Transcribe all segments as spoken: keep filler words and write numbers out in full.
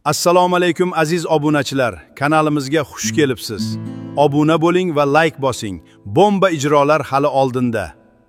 Assalomu alaykum aziz obunachilar, kanalimizga xush kelibsiz. Obuna bo'ling va like bosing. Bomba ijrolar hali oldinda.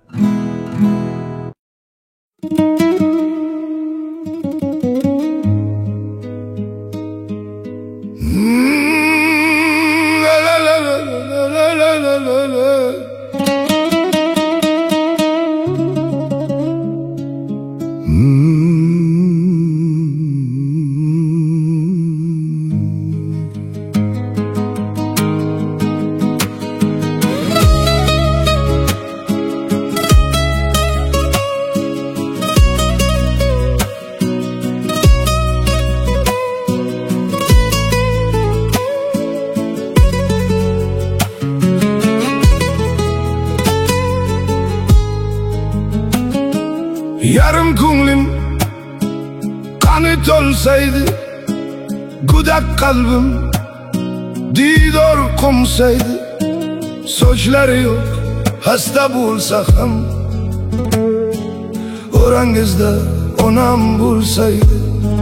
Yarım ko'nglim qani to'lsaydi, gudak qalbim diydor qo'msaydi, sochlari yo'q hasta bo'lsa ham, orangizda onam bo'lsaydi.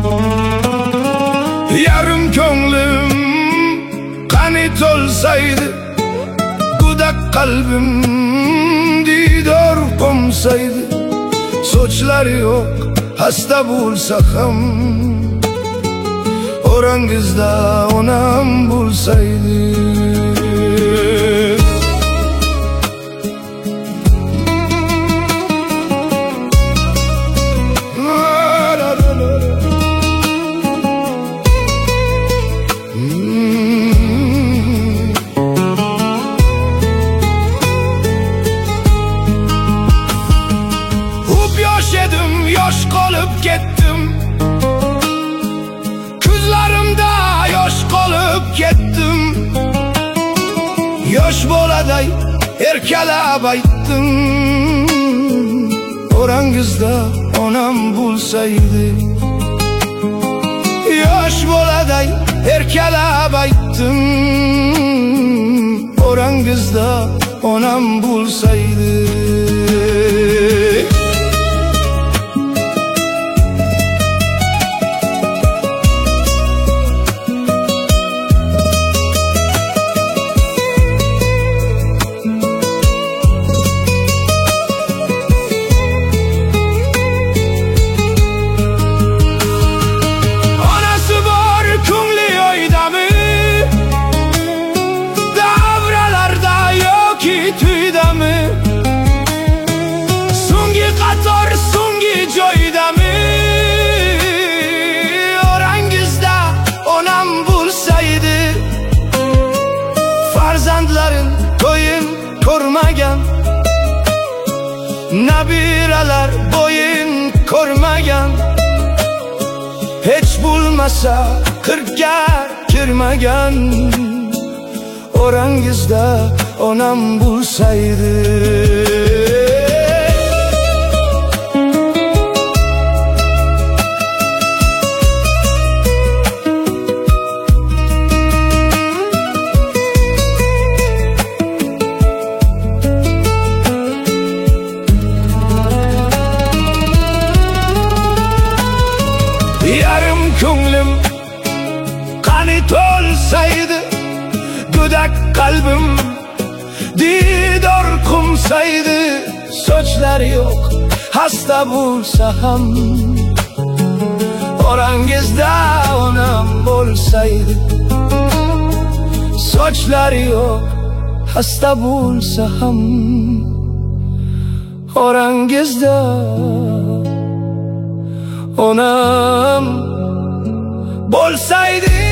Yarım ko'nglim qani to'lsaydi, gudak qalbim diydor qo'msaydi, sochlari yo'q hasta bo'lsa ham, orangizda onam bo'lsaydi. Yosh qolib ketdim, ko'zlarimda yosh qolib ketdim. Yosh boladay erkalab aytdim, orangizda onam bo'lsaydi. Yosh boladay erkalab aytdim, orangizda onam bo'lsaydi. So'nggi qator, so'nggi joydami? Orangizda onam bo'lsaydi. Farzandlarim to'yin ko'rmagan, nabiralar bo'yin ko'rmagan, hech bo'lmasa qirqqa kirmagan, orangizda onam bo'lsaydi. Yarım ko'nglim qani to'lsaydi, gudak qalbim diydor qo'msaydi, sochlari yo'q hasta bo'lsa ham, orangizda onam bo'lsaydi. Sochlari yo'q hasta bo'lsa ham, orangizda onam bo'lsaydi.